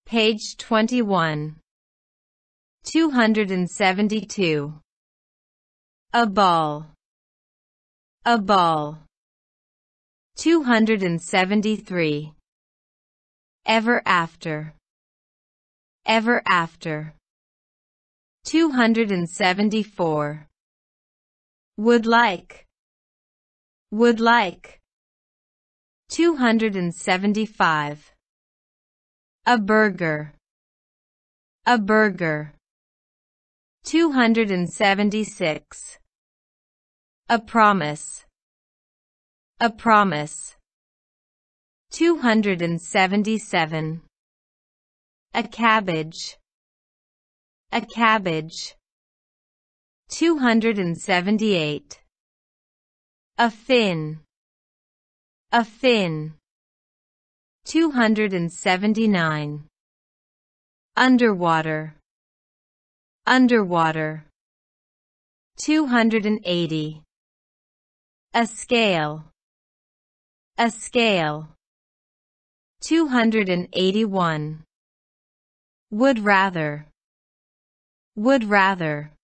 Page 21. 272. A ball. A ball. 273. Ever after. Ever after. 274. Would like. Would like. 275. A burger. A burger. 276. A promise. A promise. 277. A cabbage. A cabbage. 278. A fin. A fin. 279. Underwater. Underwater. 280. A scale. A scale. 281. Would rather. Would rather.